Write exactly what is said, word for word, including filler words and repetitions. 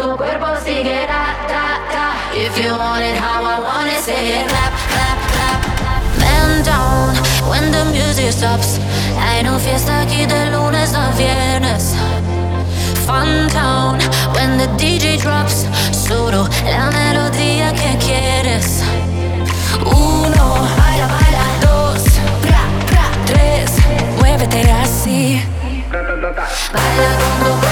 tu cuerpo sigue ra, ra, ra. If you want it how I want it, say it, clap, clap, clap. Man down when the music stops. Hay no fiesta aquí de lunes a viernes. Fun town when the D J drops. Solo la melodía que quieres. Uno, baila, baila. Dos, pra, pra. Tres, muévete así. Baila con tu